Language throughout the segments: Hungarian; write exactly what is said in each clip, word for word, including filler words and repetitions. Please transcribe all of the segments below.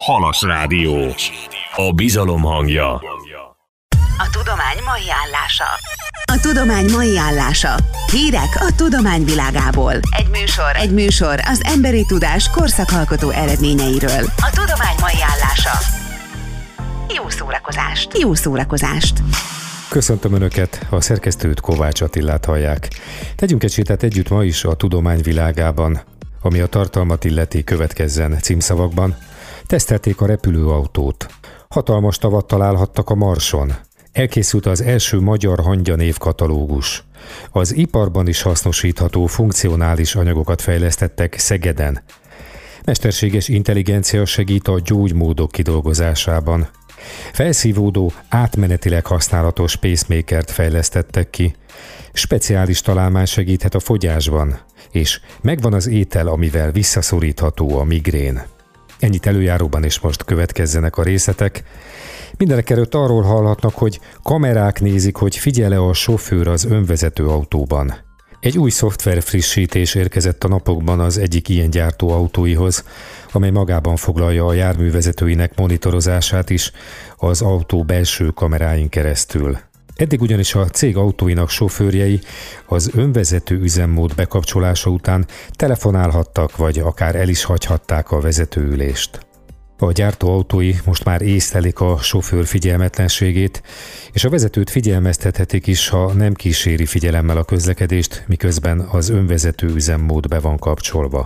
Halas Rádió. A bizalom hangja. A tudomány mai állása. A tudomány mai állása. Hírek a tudomány világából. Egy műsor. Egy műsor az emberi tudás korszakalkotó eredményeiről. A tudomány mai állása. Jó szórakozást. Jó szórakozást. Köszöntöm Önöket, a szerkesztőt, Kovács Attilát hallják. Tegyünk egy sétát együtt ma is a tudomány világában. Ami a tartalmat illeti, következzen címszavakban. Tesztelték a repülőautót. Hatalmas tavat találhattak a Marson. Elkészült az első magyar hangyanév katalógus. Az iparban is hasznosítható funkcionális anyagokat fejlesztettek Szegeden. Mesterséges intelligencia segít a gyógymódok kidolgozásában. Felszívódó, átmenetileg használatos pacemakert fejlesztettek ki. Speciális találmány segíthet a fogyásban, és megvan az étel, amivel visszaszorítható a migrén. Ennyit előjáróban, és most következzenek a részletek. Mindenekelőtt arról hallhatnak, hogy kamerák nézik, hogy figyel-e a sofőr az önvezető autóban. Egy új szoftver frissítés érkezett a napokban az egyik ilyen gyártó autóihoz, amely magában foglalja a járművezetőinek monitorozását is az autó belső kameráin keresztül. Eddig ugyanis a cég autóinak sofőrjei az önvezető üzemmód bekapcsolása után telefonálhattak, vagy akár el is hagyhatták a vezetőülést. A gyártó autói most már észlelik a sofőr figyelmetlenségét, és a vezetőt figyelmeztethetik is, ha nem kíséri figyelemmel a közlekedést, miközben az önvezető üzemmód be van kapcsolva.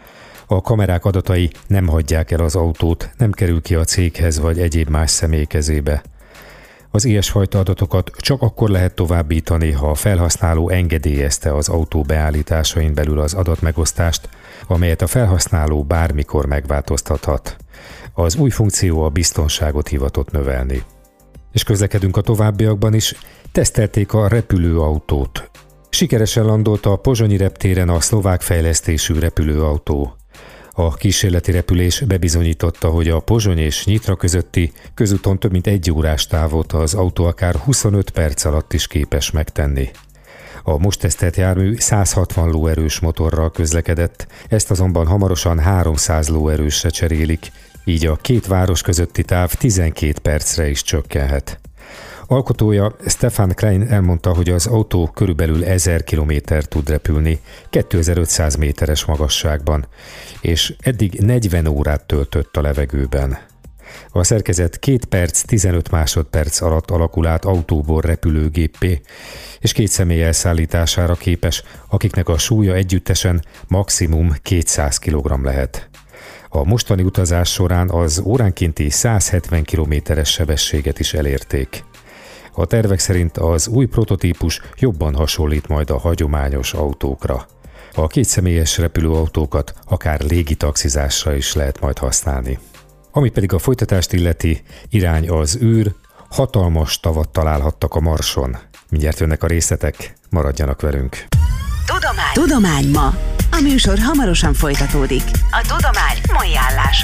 A kamerák adatai nem hagyják el az autót, nem kerül ki a céghez vagy egyéb más személy kezébe. Az ilyesfajta adatokat csak akkor lehet továbbítani, ha a felhasználó engedélyezte az autó beállításain belül az adatmegosztást, amelyet a felhasználó bármikor megváltoztathat. Az új funkció a biztonságot hivatott növelni. És közlekedünk a továbbiakban is, tesztelték a repülőautót. Sikeresen landolt a pozsonyi reptéren a szlovák fejlesztésű repülőautó. A kísérleti repülés bebizonyította, hogy a Pozsony és Nyitra közötti közúton több mint egy órás távot az autó akár huszonöt perc alatt is képes megtenni. A most tesztelt jármű száz hatvan lóerős motorral közlekedett, ezt azonban hamarosan háromszáz lóerősre cserélik, így a két város közötti táv tizenkét percre is csökkenhet. Alkotója Stefan Klein elmondta, hogy az autó körülbelül ezer kilométer tud repülni, kétezer-ötszáz méteres magasságban, és eddig negyven órát töltött a levegőben. A szerkezet két perc, tizenöt másodperc alatt alakul át autóból repülőgéppé, és két személy elszállítására képes, akiknek a súlya együttesen maximum kétszáz kilogramm lehet. A mostani utazás során az óránkénti száz hetven kilométeres sebességet is elérték. A tervek szerint az új prototípus jobban hasonlít majd a hagyományos autókra. A kétszemélyes repülőautókat akár légitaxizásra is lehet majd használni. Ami pedig a folytatást illeti, irány az űr, hatalmas tavat találhattak a Marson. Mindjárt jönnek a részletek, maradjanak velünk. Tudomány. Tudomány ma. A műsor hamarosan folytatódik. A tudomány mai állása.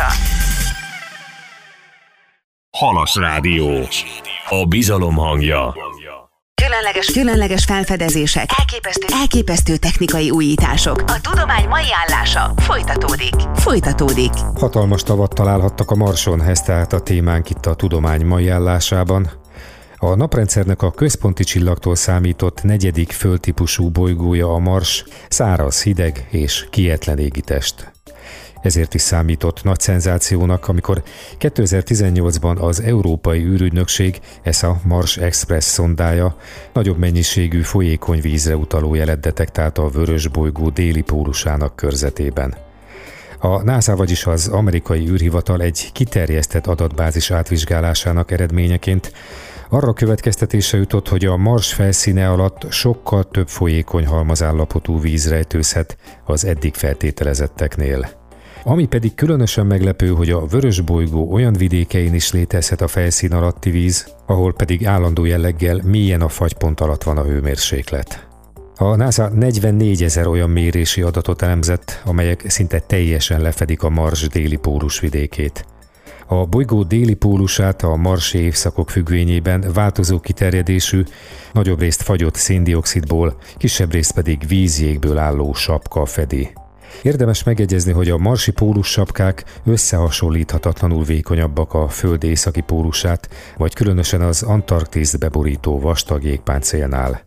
Halas Rádió. A bizalom hangja. Különleges, különleges felfedezések, elképesztő, elképesztő technikai újítások. A tudomány mai állása folytatódik. Folytatódik. Hatalmas tavat találhattak a Marson, ez tehát a témánk itt a tudomány mai állásában. A naprendszernek a központi csillagtól számított negyedik földtípusú bolygója a Mars, száraz, hideg és kietlen égitest. Ezért is számított nagy szenzációnak, amikor kétezer-tizennyolcban az Európai űrügynökség ESA Mars Express szondája nagyobb mennyiségű folyékony vízre utaló jelet detektált a Vörösbolygó déli pólusának körzetében. A NASA, vagyis az amerikai űrhivatal egy kiterjesztett adatbázis átvizsgálásának eredményeként arra következtetése jutott, hogy a Mars felszíne alatt sokkal több folyékony halmazállapotú víz rejtőzhet az eddig feltételezetteknél. Ami pedig különösen meglepő, hogy a Vörösbolygó olyan vidékein is létezhet a felszín alatti víz, ahol pedig állandó jelleggel mélyen a fagypont alatt van a hőmérséklet. A NASA negyvennégyezer olyan mérési adatot elemzett, amelyek szinte teljesen lefedik a Mars déli pólusvidékét. A bolygó déli pólusát a marsi évszakok függvényében változó kiterjedésű, nagyobb részt fagyott széndioxidból, kisebb részt pedig vízjégből álló sapka fedi. Érdemes megjegyezni, hogy a marsi pólussapkák összehasonlíthatatlanul vékonyabbak a Föld északi pólusát, vagy különösen az Antarktiszt beborító vastag jégpáncélnál.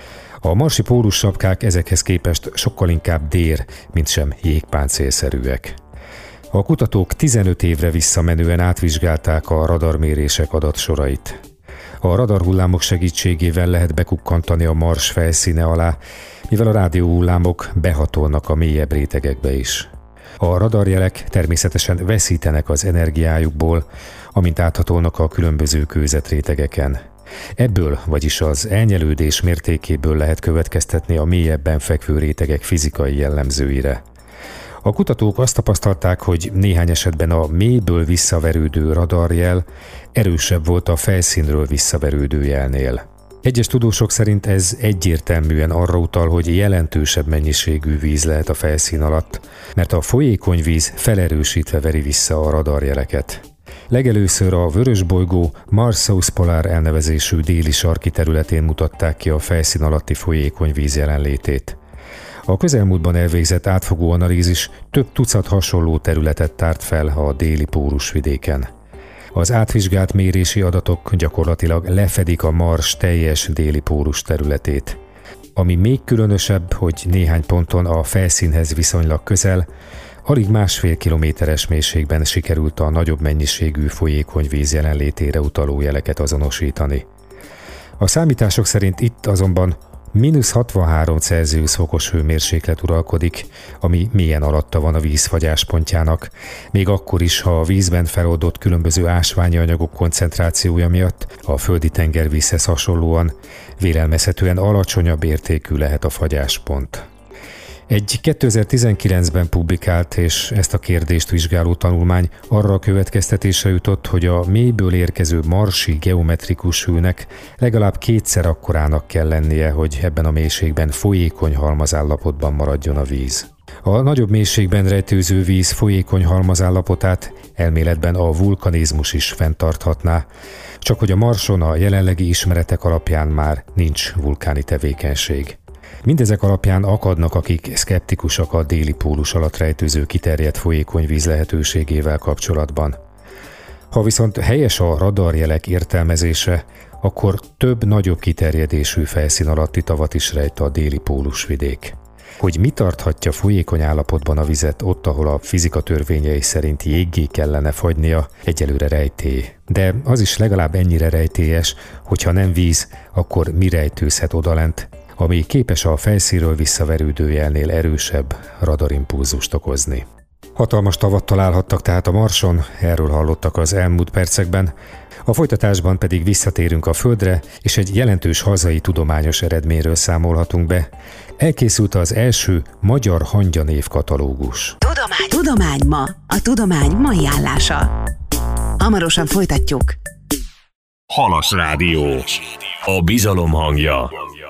A marsi pólussapkák ezekhez képest sokkal inkább dér, mint sem jégpáncélszerűek. A kutatók tizenöt évre visszamenően átvizsgálták a radarmérések adatsorait. A radarhullámok segítségével lehet bekukkantani a Mars felszíne alá, mivel a rádióhullámok behatolnak a mélyebb rétegekbe is. A radarjelek természetesen veszítenek az energiájukból, amint áthatolnak a különböző kőzetrétegeken. Ebből, vagyis az elnyelődés mértékéből lehet következtetni a mélyebben fekvő rétegek fizikai jellemzőire. A kutatók azt tapasztalták, hogy néhány esetben a mélyből visszaverődő radarjel erősebb volt a felszínről visszaverődő jelnél. Egyes tudósok szerint ez egyértelműen arra utal, hogy jelentősebb mennyiségű víz lehet a felszín alatt, mert a folyékony víz felerősítve veri vissza a radarjeleket. Legelőször a Vörösbolygó Mars-South Polar elnevezésű déli sarki területén mutatták ki a felszín alatti folyékony víz jelenlétét. A közelmúltban elvégzett átfogó analízis több tucat hasonló területet tárt fel a déli pórusvidéken. Az átvizsgált mérési adatok gyakorlatilag lefedik a Mars teljes déli pórus területét. Ami még különösebb, hogy néhány ponton a felszínhez viszonylag közel, alig másfél kilométeres mélységben sikerült a nagyobb mennyiségű folyékony víz jelenlétére utaló jeleket azonosítani. A számítások szerint itt azonban mínusz hatvanhárom Celsius fokos hőmérséklet uralkodik, ami mélyen alatta van a vízfagyás pontjának, még akkor is, ha a vízben feloldott különböző ásványi anyagok koncentrációja miatt a földi tengervízhez hasonlóan vélelmezhetően alacsonyabb értékű lehet a fagyáspont. Egy kétezer-tizenkilencben publikált és ezt a kérdést vizsgáló tanulmány arra a következtetésre jutott, hogy a mélyből érkező marsi geometrikus hőnek legalább kétszer akkorának kell lennie, hogy ebben a mélységben folyékony halmazállapotban maradjon a víz. A nagyobb mélységben rejtőző víz folyékony halmazállapotát elméletben a vulkanizmus is fenntarthatná, csak hogy a Marson a jelenlegi ismeretek alapján már nincs vulkáni tevékenység. Mindezek alapján akadnak, akik szkeptikusak a déli pólus alatt rejtőző kiterjedt folyékony víz lehetőségével kapcsolatban. Ha viszont helyes a radarjelek értelmezése, akkor több nagyobb kiterjedésű felszín alatti tavat is rejt a déli pólusvidék. Hogy mi tarthatja folyékony állapotban a vizet ott, ahol a fizika törvényei szerint jéggé kellene fagynia, egyelőre rejtély. De az is legalább ennyire rejtélyes, hogyha nem víz, akkor mi rejtőzhet odalent, ami képes a felszínről visszaverődő jelnél erősebb radarimpulzust okozni. Hatalmas tavat találhattak tehát a Marson, erről hallottak az elmúlt percekben, a folytatásban pedig visszatérünk a Földre, és egy jelentős hazai tudományos eredményről számolhatunk be. Elkészült az első magyar hangyanév katalógus. Tudomány. Tudomány ma. A tudomány mai állása. Hamarosan folytatjuk. Halas Rádió. A bizalom hangja.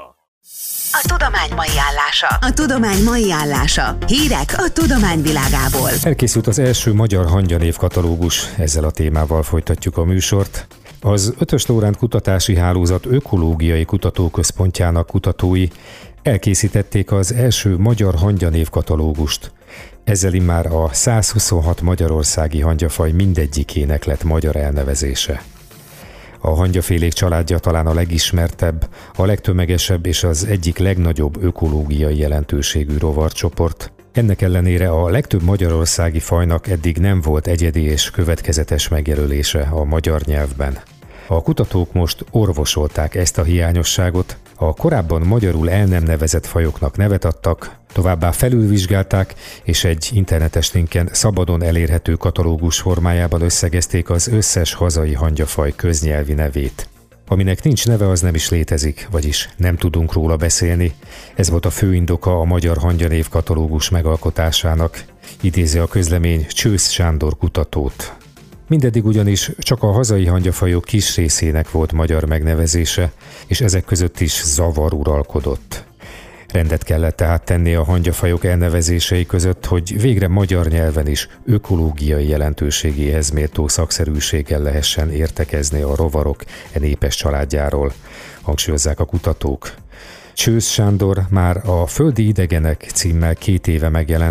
A tudomány mai állása. A tudomány mai állása. Hírek a tudomány világából. Elkészült az első magyar hangyanév katalógus, ezzel a témával folytatjuk a műsort. Az Ötös Loránd Kutatási Hálózat Ökológiai Kutatóközpontjának kutatói elkészítették az első magyar hangyanév katalógust. Ezzel immár a százhuszonhat magyarországi hangyafaj mindegyikének lett magyar elnevezése. A hangyafélék családja talán a legismertebb, a legtömegesebb és az egyik legnagyobb ökológiai jelentőségű rovarcsoport. Ennek ellenére a legtöbb magyarországi fajnak eddig nem volt egyedi és következetes megjelölése a magyar nyelvben. A kutatók most orvosolták ezt a hiányosságot, a korábban magyarul el nem nevezett fajoknak nevet adtak, továbbá felülvizsgálták, és egy internetes linken szabadon elérhető katalógus formájában összegezték az összes hazai hangyafaj köznyelvi nevét. Aminek nincs neve, az nem is létezik, vagyis nem tudunk róla beszélni. Ez volt a fő indoka a magyar hangyanév katalógus megalkotásának, idézi a közlemény Csősz Sándor kutatót. Mindeddig ugyanis csak a hazai hangyafajok kis részének volt magyar megnevezése, és ezek között is zavar uralkodott. Rendet kellett tehát tenni a hangyafajok elnevezései között, hogy végre magyar nyelven is ökológiai jelentőségéhez méltó szakszerűséggel lehessen értekezni a rovarok e népes családjáról, hangsúlyozzák a kutatók. Csősz Sándor már a Földi idegenek címmel két éve megjelent,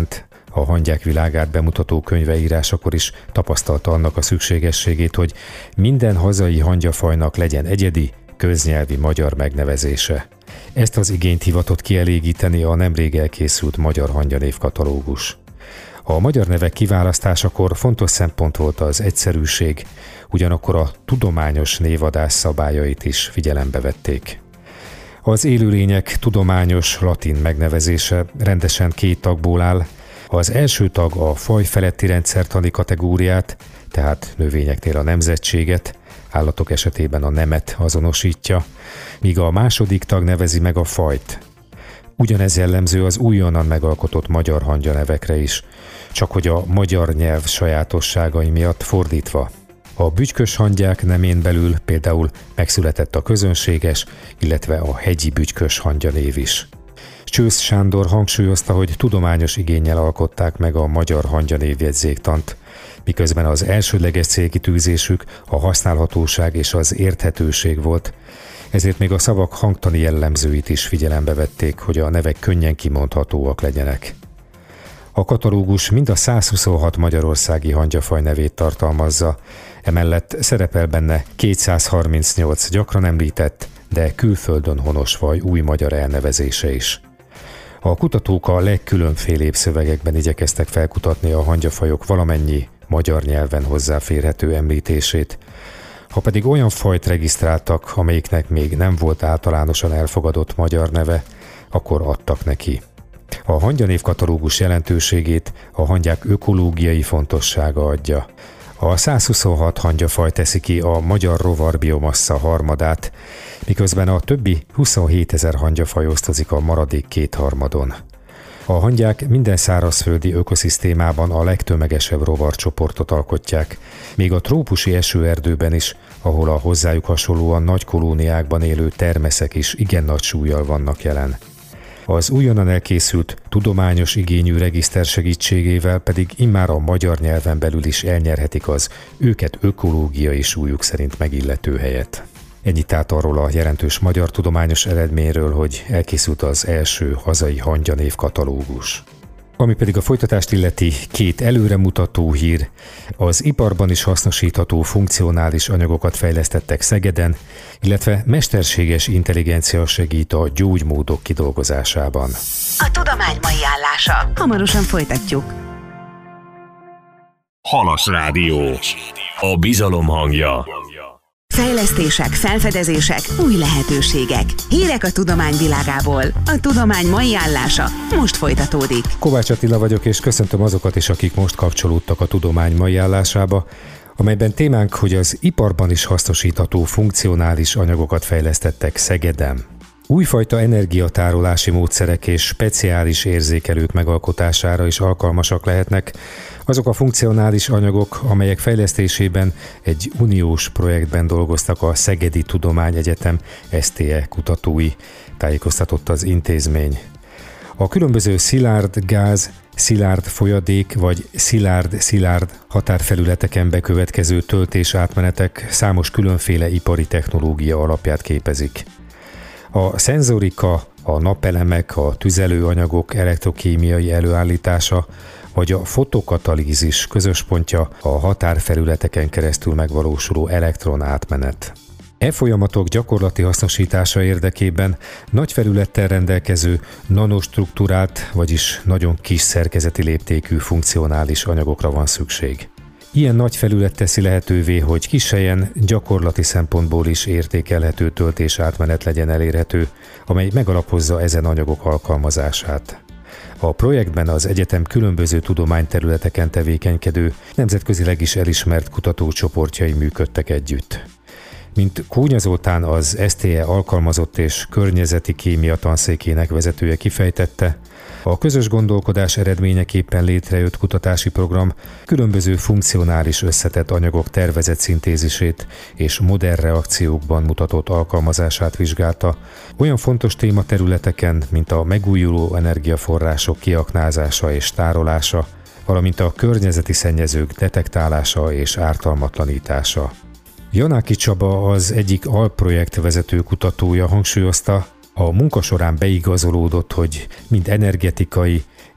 a hangyák világát bemutató könyve írásakor is tapasztalta annak a szükségességét, hogy minden hazai hangyafajnak legyen egyedi, köznyelvi magyar megnevezése. Ezt az igényt hivatott kielégíteni a nemrég elkészült magyar hangyanév katalógus. A magyar nevek kiválasztásakor fontos szempont volt az egyszerűség, ugyanakkor a tudományos névadás szabályait is figyelembe vették. Az élőlények tudományos latin megnevezése rendesen két tagból áll. Az első tag a faj feletti rendszertani kategóriát, tehát növényeknél a nemzetséget, állatok esetében a nemet azonosítja, míg a második tag nevezi meg a fajt. Ugyanez jellemző az újonnan megalkotott magyar hangyanevekre is, csak hogy a magyar nyelv sajátosságai miatt fordítva. A bütykös hangyák nemén belül például megszületett a közönséges, illetve a hegyi bütykös hangyanév is. Csősz Sándor hangsúlyozta, hogy tudományos igénnyel alkották meg a magyar hangyanévjegyzéktant, miközben az elsődleges célkitűzésük a használhatóság és az érthetőség volt, ezért még a szavak hangtani jellemzőit is figyelembe vették, hogy a nevek könnyen kimondhatóak legyenek. A katalógus mind a száz huszonhat magyarországi hangyafaj nevét tartalmazza, emellett szerepel benne kétszázharmincnyolc gyakran említett, de külföldön honos faj új magyar elnevezése is. A kutatók a legkülönfélébb szövegekben igyekeztek felkutatni a hangyafajok valamennyi magyar nyelven hozzáférhető említését. Ha pedig olyan fajt regisztráltak, amelyiknek még nem volt általánosan elfogadott magyar neve, akkor adtak neki. A hangyanév katalógus jelentőségét a hangyák ökológiai fontossága adja. A száz huszonhat hangyafaj teszi ki a magyar rovar biomassa harmadát, miközben a többi huszonhétezer hangyafaj osztozik a maradék kétharmadon. A hangyák minden szárazföldi ökoszisztémában a legtömegesebb rovarcsoportot alkotják, még a trópusi esőerdőben is, ahol a hozzájuk hasonlóan nagy kolóniákban élő termeszek is igen nagy súllyal vannak jelen. Az újonnan elkészült tudományos igényű regiszter segítségével pedig immár a magyar nyelven belül is elnyerhetik az őket ökológiai súlyuk szerint megillető helyet. Ennyit tehát arról a jelentős magyar tudományos eredményről, hogy elkészült az első hazai hangyanév katalógus. Ami pedig a folytatást illeti, két előremutató hír. Az iparban is hasznosítható funkcionális anyagokat fejlesztettek Szegeden, illetve mesterséges intelligencia segít a gyógymódok kidolgozásában. A tudomány mai állása. Hamarosan folytatjuk. Halas Rádió. A bizalom hangja. Fejlesztések, felfedezések, új lehetőségek. Hírek a tudomány világából. A tudomány mai állása most folytatódik. Kovács Attila vagyok, és köszöntöm azokat is, akik most kapcsolódtak a tudomány mai állásába, amelyben témánk, hogy az iparban is hasznosítható funkcionális anyagokat fejlesztettek Szegeden. Újfajta energiatárolási módszerek és speciális érzékelők megalkotására is alkalmasak lehetnek azok a funkcionális anyagok, amelyek fejlesztésében egy uniós projektben dolgoztak a Szegedi Tudományegyetem es té e kutatói, tájékoztatott az intézmény. A különböző szilárd gáz, szilárd folyadék vagy szilárd-szilárd határfelületeken bekövetkező töltésátmenetek számos különféle ipari technológia alapját képezik. A szenzorika, a napelemek, a tüzelőanyagok elektrokémiai előállítása vagy a fotokatalízis közös pontja a határfelületeken keresztül megvalósuló elektronátmenet. E folyamatok gyakorlati hasznosítása érdekében nagy felülettel rendelkező nanostruktúrált, vagyis nagyon kis szerkezeti léptékű funkcionális anyagokra van szükség. Ilyen nagy felület teszi lehetővé, hogy kis helyen gyakorlati szempontból is értékelhető töltésátmenet legyen elérhető, amely megalapozza ezen anyagok alkalmazását. A projektben az egyetem különböző tudományterületeken tevékenykedő, nemzetközileg is elismert kutatócsoportjai működtek együtt. Mint Kónya Zoltán, az es té e alkalmazott és környezeti kémia tanszékének vezetője kifejtette, a közös gondolkodás eredményeképpen létrejött kutatási program különböző funkcionális összetett anyagok tervezett szintézisét és modern reakciókban mutatott alkalmazását vizsgálta, olyan fontos tématerületeken, mint a megújuló energiaforrások kiaknázása és tárolása, valamint a környezeti szennyezők detektálása és ártalmatlanítása. Janáki Csaba, az egyik alprojekt vezető kutatója hangsúlyozta, a munka során beigazolódott, hogy mind energetikai,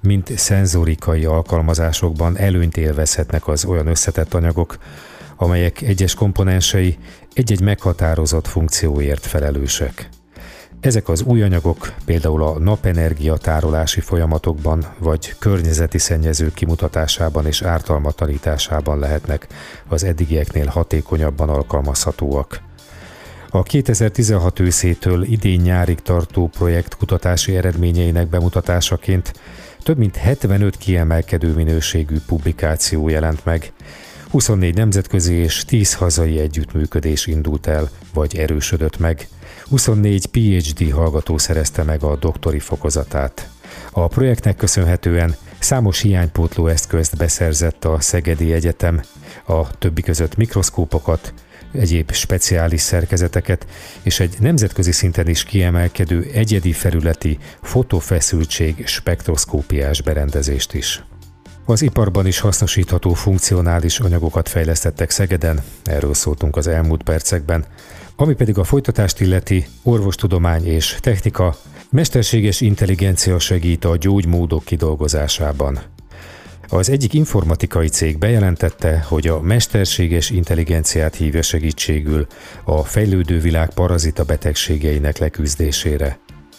mint szenzorikai alkalmazásokban előnyt élvezhetnek az olyan összetett anyagok, amelyek egyes komponensei egy-egy meghatározott funkcióért felelősek. Ezek az új anyagok például a napenergia tárolási folyamatokban vagy környezeti szennyezők kimutatásában és ártalmatlanításában lehetnek az eddigieknél hatékonyabban alkalmazhatóak. A kétezer-tizenhat őszétől idén nyárig tartó projekt kutatási eredményeinek bemutatásaként több mint hetvenöt kiemelkedő minőségű publikáció jelent meg, huszonnégy nemzetközi és tíz hazai együttműködés indult el vagy erősödött meg, huszonnégy PhD hallgató szerezte meg a doktori fokozatát. A projektnek köszönhetően számos hiánypótló eszközt beszerzett a Szegedi Egyetem, a többi között mikroszkópokat, egyéb speciális szerkezeteket és egy nemzetközi szinten is kiemelkedő egyedi felületi fotofeszültség spektroszkópiás berendezést is. Az iparban is hasznosítható funkcionális anyagokat fejlesztettek Szegeden, erről szóltunk az elmúlt percekben, ami pedig a folytatást illeti, orvostudomány és technika, mesterséges intelligencia segít a gyógymódok kidolgozásában. Az egyik informatikai cég bejelentette, hogy a mesterséges intelligenciát hívja segítségül a fejlődő világ parazita betegségeinek leküzdésére.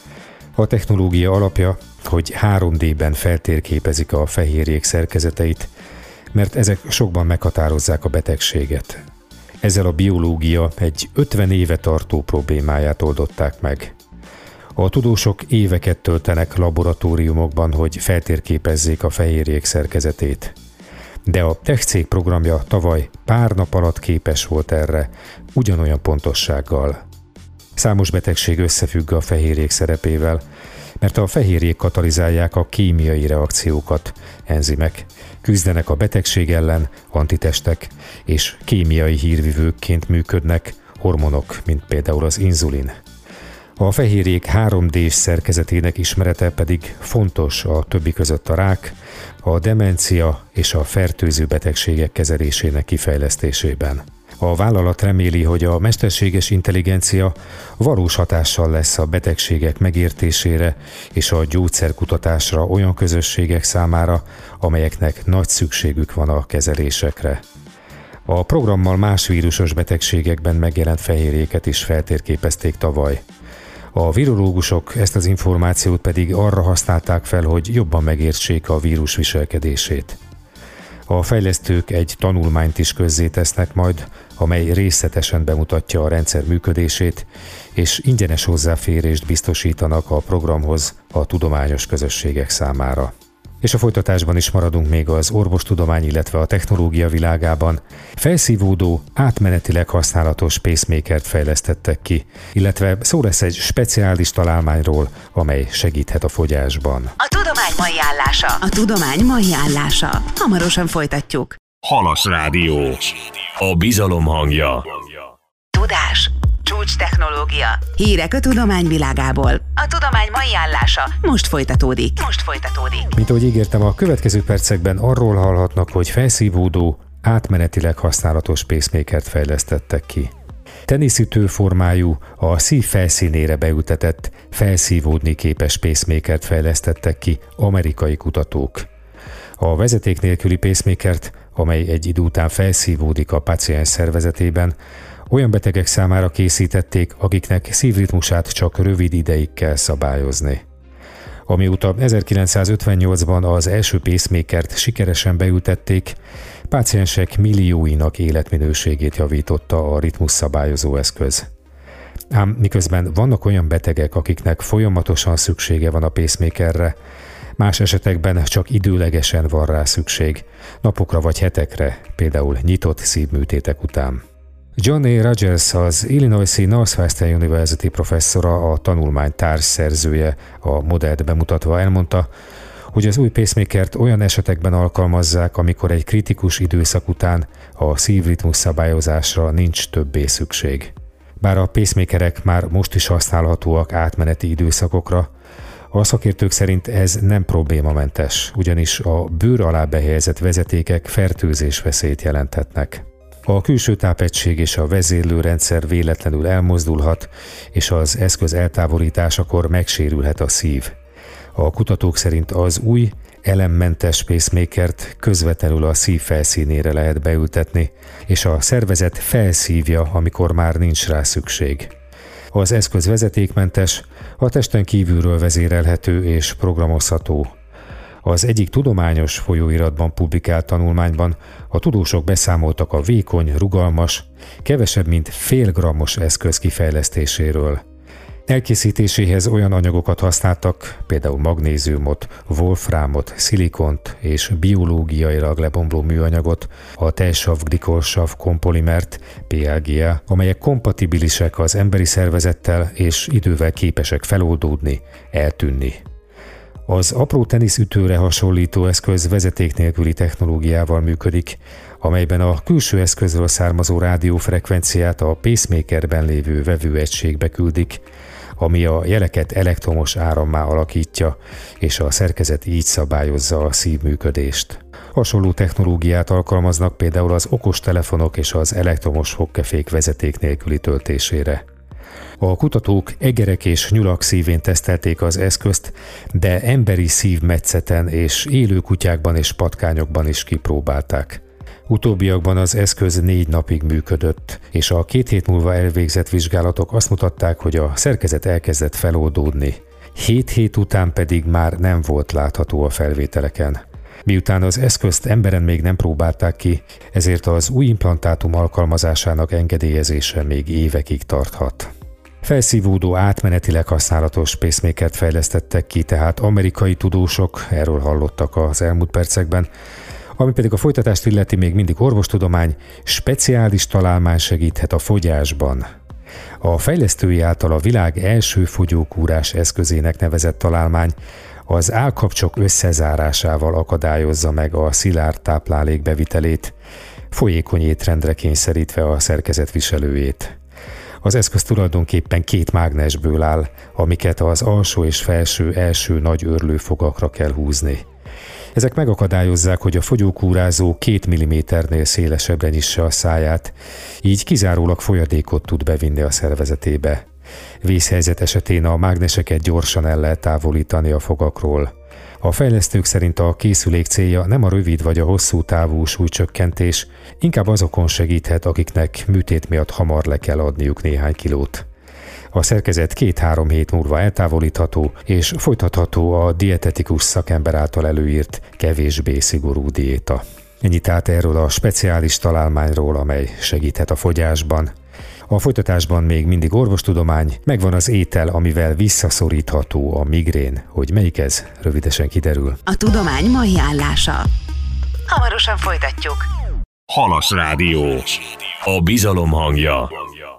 A technológia alapja, hogy három dében feltérképezik a fehérjék szerkezeteit, mert ezek sokban meghatározzák a betegséget. Ezzel a biológia egy ötven éve tartó problémáját oldották meg. A tudósok éveket töltenek laboratóriumokban, hogy feltérképezzék a fehérjék szerkezetét. De a tech cég programja tavaly pár nap alatt képes volt erre, ugyanolyan pontossággal. Számos betegség összefügg a fehérjék szerepével, mert a fehérjék katalizálják a kémiai reakciókat, enzimek, küzdenek a betegség ellen, antitestek és kémiai hírvivőkként működnek hormonok, mint például az inzulin. A fehérjék három dés szerkezetének ismerete pedig fontos a többi között a rák, a demencia és a fertőző betegségek kezelésének kifejlesztésében. A vállalat reméli, hogy a mesterséges intelligencia valós hatással lesz a betegségek megértésére és a gyógyszerkutatásra olyan közösségek számára, amelyeknek nagy szükségük van a kezelésekre. A programmal más vírusos betegségekben megjelent fehérjéket is feltérképezték tavaly. A virológusok ezt az információt pedig arra használták fel, hogy jobban megértsék a vírus viselkedését. A fejlesztők egy tanulmányt is közzétesznek majd, amely részletesen bemutatja a rendszer működését, és ingyenes hozzáférést biztosítanak a programhoz a tudományos közösségek számára. És a folytatásban is maradunk még az orvostudomány, illetve a technológia világában. Felszívódó, átmenetileg használatos pacemakert fejlesztettek ki, illetve szó lesz egy speciális találmányról, amely segíthet a fogyásban. A tudomány mai állása. A tudomány mai állása. Hamarosan folytatjuk. Halas Rádió. A bizalom hangja. Tudás. Csúcs technológia. Hírek a tudomány világából. A tudomány mai állása most folytatódik. Most folytatódik. Mint ahogy ígértem, a következő percekben arról hallhatnak, hogy felszívódó, átmenetileg használatos pacemakert fejlesztettek ki. Teniszütő formájú, a szív felszínére beültetett, felszívódni képes pacemakert fejlesztettek ki amerikai kutatók. A vezeték nélküli pacemakert, amely egy idő után felszívódik a páciens szervezetében, olyan betegek számára készítették, akiknek szívritmusát csak rövid ideig kell szabályozni. Amióta ezerkilencszázötvennyolcban az első pacemakert sikeresen beültették, páciensek millióinak életminőségét javította a ritmusszabályozó eszköz. Ám miközben vannak olyan betegek, akiknek folyamatosan szüksége van a pacemakerre, más esetekben csak időlegesen van rá szükség, napokra vagy hetekre, például nyitott szívműtétek után. John A. Rogers, az Illinois-i Northwestern University professzora, a tanulmány társszerzője, a modellt bemutatva elmondta, hogy az új pacemakert olyan esetekben alkalmazzák, amikor egy kritikus időszak után a szívritmus szabályozásra nincs többé szükség. Bár a pacemakerek már most is használhatóak átmeneti időszakokra, a szakértők szerint ez nem problémamentes, ugyanis a bőr alá behelyezett vezetékek fertőzésveszélyt jelenthetnek. A külső tápegység és a vezérlőrendszer véletlenül elmozdulhat, és az eszköz eltávolításakor megsérülhet a szív. A kutatók szerint az új, elemmentes pacemakert közvetlenül a szív felszínére lehet beültetni, és a szervezet felszívja, amikor már nincs rá szükség. Az eszköz vezetékmentes, a testen kívülről vezérelhető és programozható. Az egyik tudományos folyóiratban publikált tanulmányban a tudósok beszámoltak a vékony, rugalmas, kevesebb mint fél grammos eszköz kifejlesztéséről. Elkészítéséhez olyan anyagokat használtak, például magnéziumot, wolframot, szilikont és biológiailag lebomló műanyagot, a tejsav-glikolsav kompolimert, pé el gé á, amelyek kompatibilisek az emberi szervezettel és idővel képesek feloldódni, eltűnni. Az apró teniszütőre hasonlító eszköz vezeték nélküli technológiával működik, amelyben a külső eszközről származó rádiófrekvenciát a pacemakerben lévő vevőegységbe küldik, ami a jeleket elektromos árammá alakítja, és a szerkezet így szabályozza a szívműködést. Hasonló technológiát alkalmaznak például az okostelefonok és az elektromos fogkefék vezeték nélküli töltésére. A kutatók egerek és nyulak szívén tesztelték az eszközt, de emberi szívmetszeten és élő kutyákban és patkányokban is kipróbálták. Utóbbiakban az eszköz négy napig működött, és a két hét múlva elvégzett vizsgálatok azt mutatták, hogy a szerkezet elkezdett feloldódni. Hét hét után pedig már nem volt látható a felvételeken. Miután az eszközt emberen még nem próbálták ki, ezért az új implantátum alkalmazásának engedélyezése még évekig tarthat. Felszívódó átmenetileg használatos pacemakert fejlesztettek ki, tehát amerikai tudósok, erről hallottak az elmúlt percekben, ami pedig a folytatást illeti, még mindig orvostudomány, speciális találmány segíthet a fogyásban. A fejlesztői által a világ első fogyókúrás eszközének nevezett találmány az állkapcsok összezárásával akadályozza meg a szilárd táplálék bevitelét, folyékony étrendre kényszerítve a szerkezet viselőjét. Az eszköz tulajdonképpen két mágnesből áll, amiket az alsó és felső első nagy őrlőfogakra kell húzni. Ezek megakadályozzák, hogy a fogyókúrázó két milliméternél szélesebbre nyissa a száját, így kizárólag folyadékot tud bevinni a szervezetébe. Vészhelyzet esetén a mágneseket gyorsan el lehet távolítani a fogakról. A fejlesztők szerint a készülék célja nem a rövid vagy a hosszú távú súlycsökkentés, inkább azokon segíthet, akiknek műtét miatt hamar le kell adniuk néhány kilót. A szerkezet két-három hét múlva eltávolítható, és folytatható a dietetikus szakember által előírt, kevésbé szigorú diéta. Ennyit tehát erről a speciális találmányról, amely segíthet a fogyásban. A folytatásban még mindig orvostudomány, megvan az étel, amivel visszaszorítható a migrén. Hogy melyik ez? Rövidesen kiderül. A tudomány mai állása. Hamarosan folytatjuk. Halas Rádió. A bizalom hangja.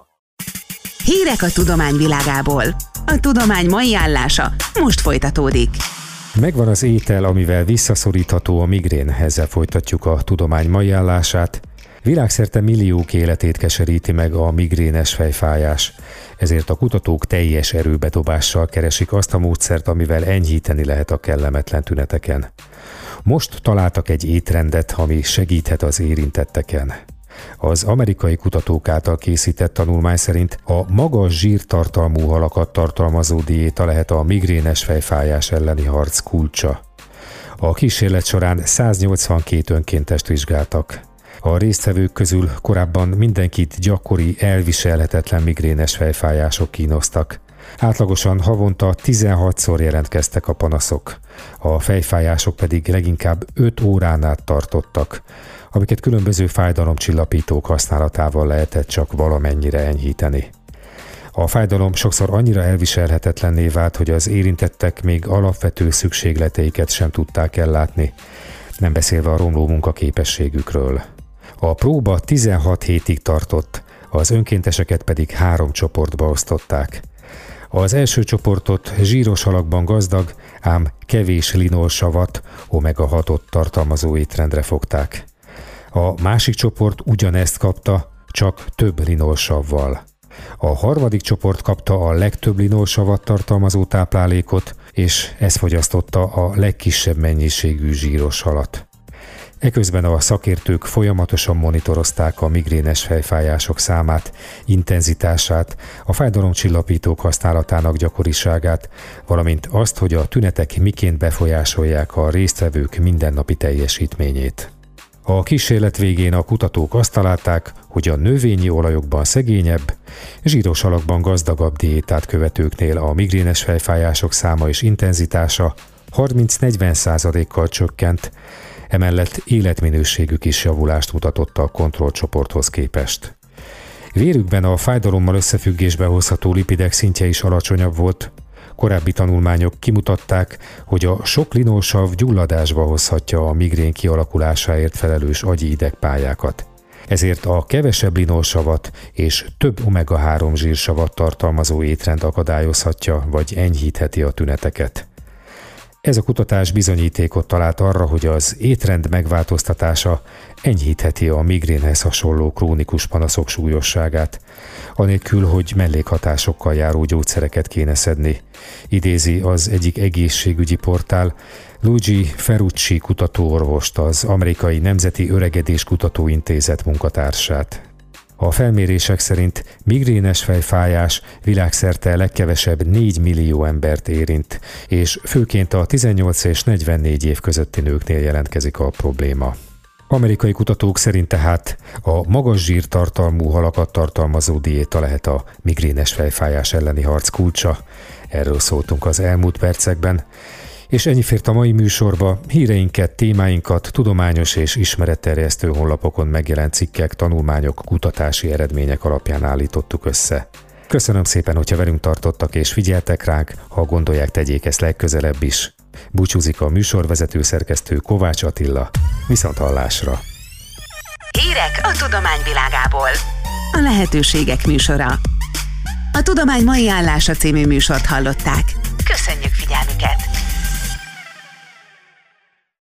Hírek a tudomány világából. A tudomány mai állása most folytatódik. Megvan az étel, amivel visszaszorítható a migrén. Ezzel folytatjuk a tudomány mai állását. Világszerte milliók életét keseríti meg a migrénes fejfájás, ezért a kutatók teljes erőbedobással keresik azt a módszert, amivel enyhíteni lehet a kellemetlen tüneteken. Most találtak egy étrendet, ami segíthet az érintetteken. Az amerikai kutatók által készített tanulmány szerint a magas zsírtartalmú halakat tartalmazó diéta lehet a migrénes fejfájás elleni harc kulcsa. A kísérlet során száznyolcvankét önkéntest vizsgáltak. A résztvevők közül korábban mindenkit gyakori, elviselhetetlen migrénes fejfájások kínoztak. Átlagosan havonta tizenhatszor jelentkeztek a panaszok, a fejfájások pedig leginkább öt órán át tartottak, amiket különböző fájdalomcsillapítók használatával lehetett csak valamennyire enyhíteni. A fájdalom sokszor annyira elviselhetetlenné vált, hogy az érintettek még alapvető szükségleteiket sem tudták ellátni, nem beszélve a romló munkaképességükről. A próba tizenhat hétig tartott, az önkénteseket pedig három csoportba osztották. Az első csoportot zsíros halakban gazdag, ám kevés linolsavat, omega hatot tartalmazó étrendre fogták. A másik csoport ugyanezt kapta, csak több linolsavval. A harmadik csoport kapta a legtöbb linolsavat tartalmazó táplálékot, és ez fogyasztotta a legkisebb mennyiségű zsíros halat. Eközben a szakértők folyamatosan monitorozták a migrénes fejfájások számát, intenzitását, a fájdalomcsillapítók használatának gyakoriságát, valamint azt, hogy a tünetek miként befolyásolják a résztvevők mindennapi teljesítményét. A kísérlet végén a kutatók azt találták, hogy a növényi olajokban szegényebb, zsíros alakban gazdagabb diétát követőknél a migrénes fejfájások száma és intenzitása harminc-negyven százalékkal csökkent, emellett életminőségük is javulást mutatott a kontrollcsoporthoz képest. Vérükben a fájdalommal összefüggésbe hozható lipidek szintje is alacsonyabb volt. Korábbi tanulmányok kimutatták, hogy a sok linolsav gyulladásba hozhatja a migrén kialakulásáért felelős agyi idegpályákat. Ezért a kevesebb linolsavat és több omega három zsírsavat tartalmazó étrend akadályozhatja vagy enyhítheti a tüneteket. Ez a kutatás bizonyítékot talált arra, hogy az étrend megváltoztatása enyhítheti a migrénhez hasonló krónikus panaszok súlyosságát, anélkül, hogy mellékhatásokkal járó gyógyszereket kéne szedni, idézi az egyik egészségügyi portál Luigi Ferrucci kutatóorvost, az Amerikai Nemzeti Öregedés Kutatóintézet munkatársát. A felmérések szerint migrénes fejfájás világszerte legkevesebb négy millió embert érint, és főként a tizennyolc és negyvennégy év közötti nőknél jelentkezik a probléma. Amerikai kutatók szerint tehát a magas zsírtartalmú halakat tartalmazó diéta lehet a migrénes fejfájás elleni harc kulcsa. Erről szóltunk az elmúlt percekben. És ennyi fért a mai műsorba. Híreinket, témáinkat tudományos és ismeretterjesztő honlapokon megjelent cikkek, tanulmányok, kutatási eredmények alapján állítottuk össze. Köszönöm szépen, hogyha velünk tartottak és figyeltek ránk, ha gondolják, tegyék ezt legközelebb is. Búcsúzik a műsorvezető szerkesztő Kovács Attila. Viszonthallásra! Hírek a tudomány világából. A lehetőségek műsora. A Tudomány mai állása című műsort hallották.